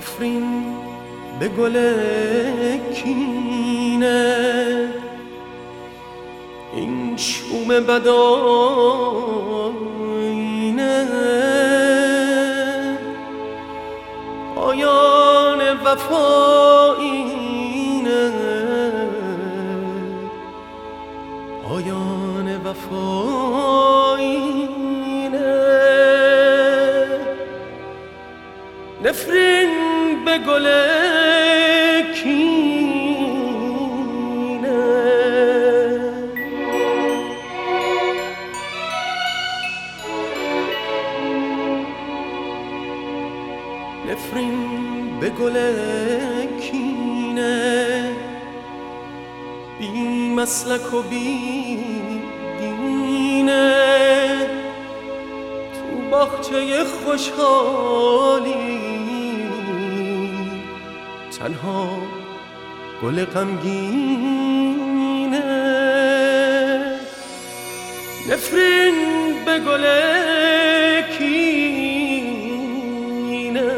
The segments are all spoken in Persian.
نفرین به گل کینه، این شوم بدآینه پایان وفا اینه، پایان وفا اینه. نفرین به گل کینه، نفرین به گل کینه، بی مسلک و بی دینه، تو باغچه خوشحالی تنها گل غمگینه. نفرین به گل کینه.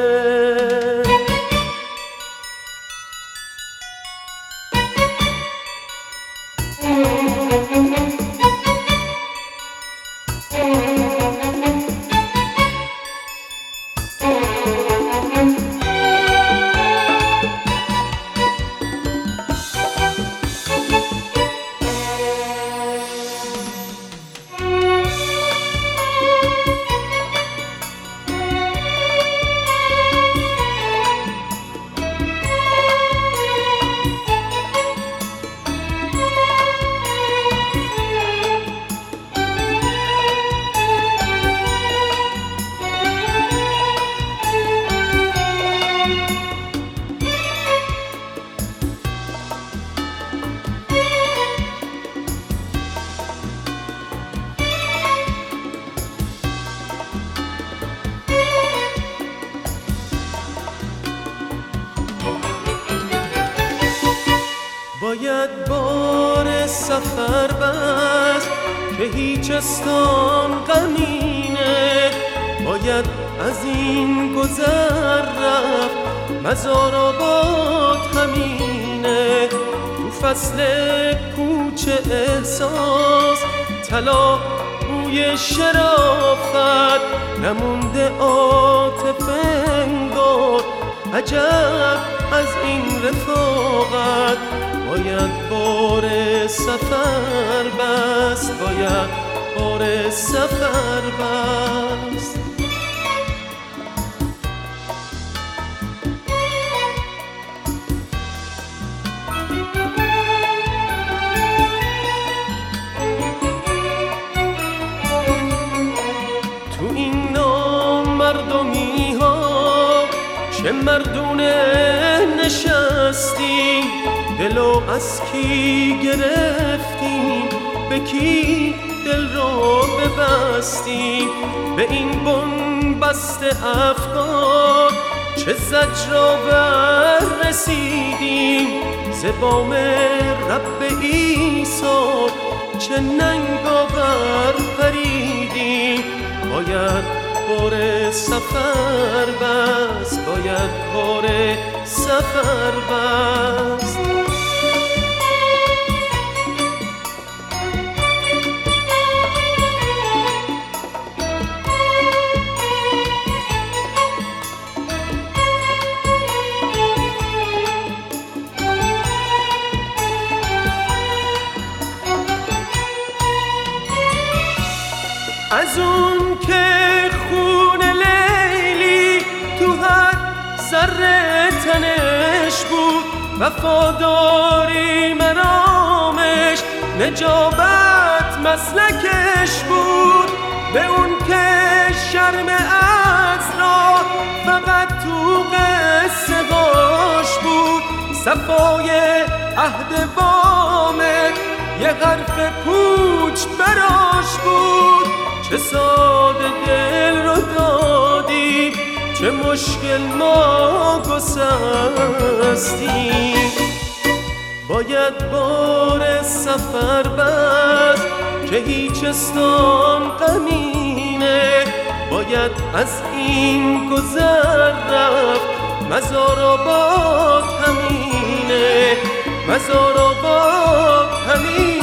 باید بار سفر بست که هیچ استان غمینه، باید از این گذر رفت مزار آباد همینه. تو فصل کوچه احساس طلا بوی شرافت، نمونده عاطف انگار عجب از این رفاقت. باید بار سفر بست، باید بار سفر بست. تو این نامردمی ها چه مردونه نشستیم، دلو از کی گرفتیم، به کی دل رو ببستیم. به این بنبست افکار چه زجرآور رسیدیم، ز بام رب ایثار چه ننگاور پریدیم. باید بار سفر بست، باید بار سفر بست. از اون که خون لیلی تو هر ذره تنش بود، وفاداری مرامش نجابت مسلکش بود. به اون که شرم عذرا فقط تو قصه هاش بود، صفای عهد وامق یه حرف پوچ براش بود. چه ساده دل رو دادی، چه مشکل ما گسستیم. باید بار سفر بست که هیچ استان غمینه، باید از این گذر رفت مزار آباد همینه، مزار آباد همینه.